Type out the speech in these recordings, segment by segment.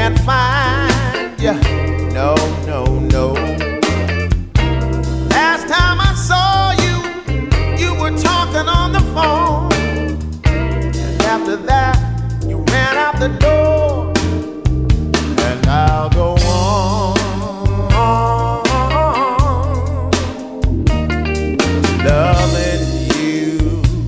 can't find you. No, no, no. Last time I saw you, you were talking on the phone. And after that, you ran out the door. And I'll go on loving you.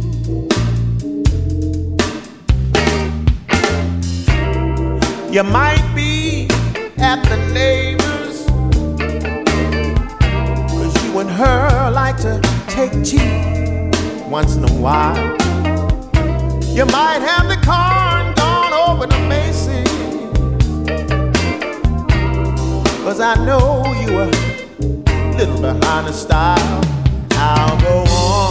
You might be at the neighbors, 'cause you and her like to take tea once in a while. You might have the car and gone over to Macy's, 'cause I know you were a little behind the style. I'll go on